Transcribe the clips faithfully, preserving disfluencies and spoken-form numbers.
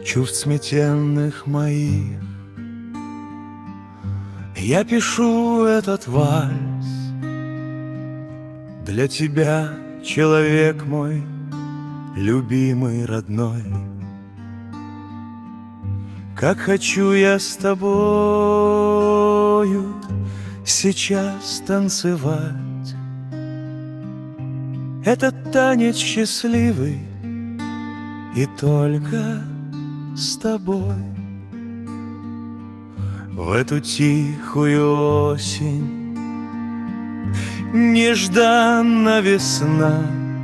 чувств смятенных моих. Я пишу этот вальс для тебя, человек мой, любимый, родной. Как хочу я с тобою сейчас танцевать этот танец счастливый, и только с тобой. В эту тихую осень нежданно весна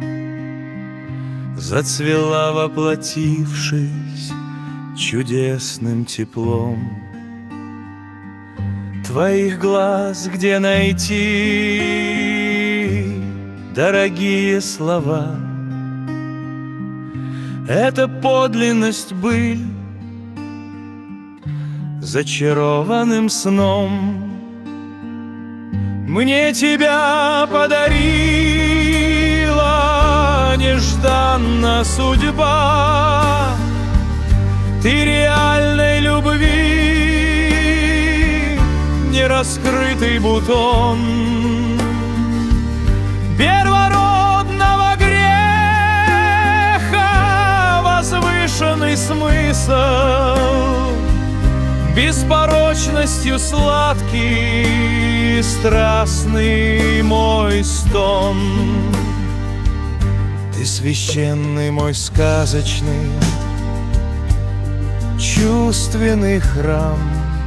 зацвела, воплотившись чудесным теплом. Твоих глаз где найти дорогие слова? Это подлинность быль зачарованным сном. Мне тебя подарила нежданно судьба, ты реальной любви нераскрытый бутон первородного греха, возвышенный смысл, беспорочностью сладкий, страстный мой стон. Ты священный мой сказочный, чувственный храм,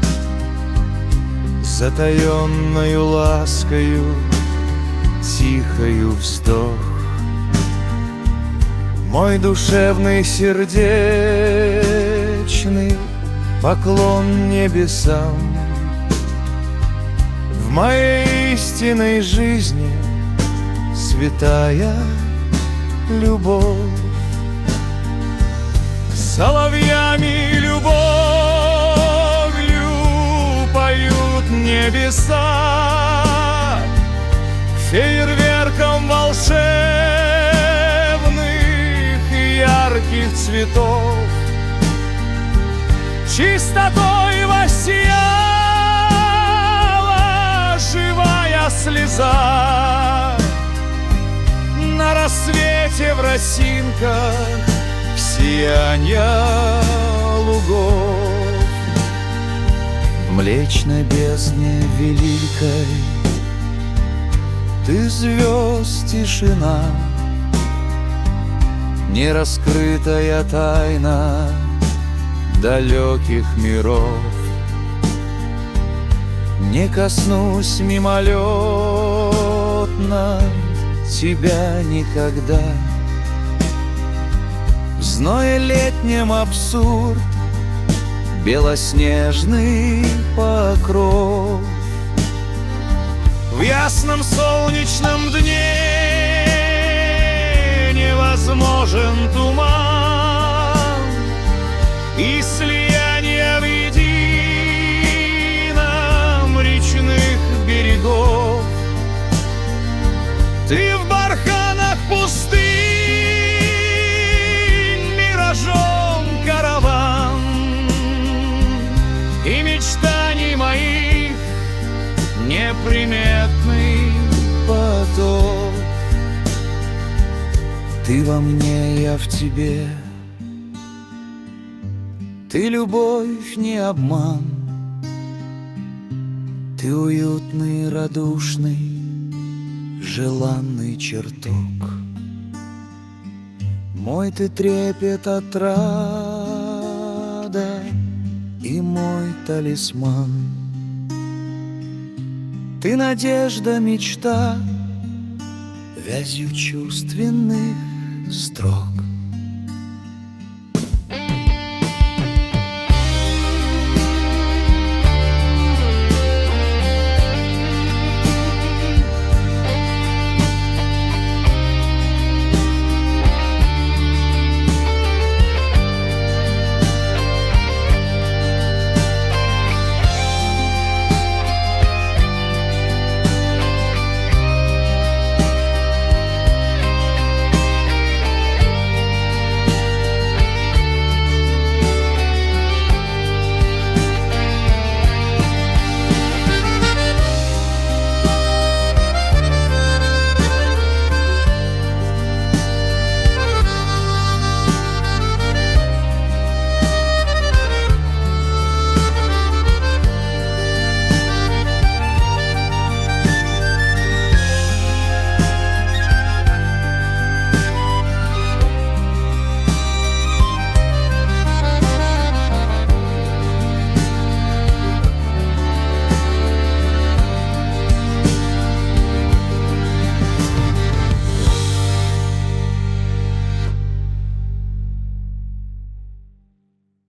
затаенною ласкою, тихою вздох. Мой душевный сердечный поклон небесам. В моей истинной жизни святая любовь. Соловьями любовью поют небеса, фейерверком волшебных и ярких цветов. Чистотой воссияла живая слеза, на рассвете в росинках сиянья лугов. В млечной бездне великой ты звезд тишина, нераскрытая тайна далеких миров. Не коснусь мимолетно тебя никогда. В зное летнем абсурд, белоснежный покров. В ясном солнечном дне невозможен туман, и слияние в едином речных берегов. Ты в барханах пустынь миражом караван, и мечтаний моих неприметный поток. Ты во мне, я в тебе, ты любовь, не обман, ты уютный, радушный, желанный чертог. Мой ты трепет, отрада и мой талисман. Ты надежда, мечта, вязью чувственных строк.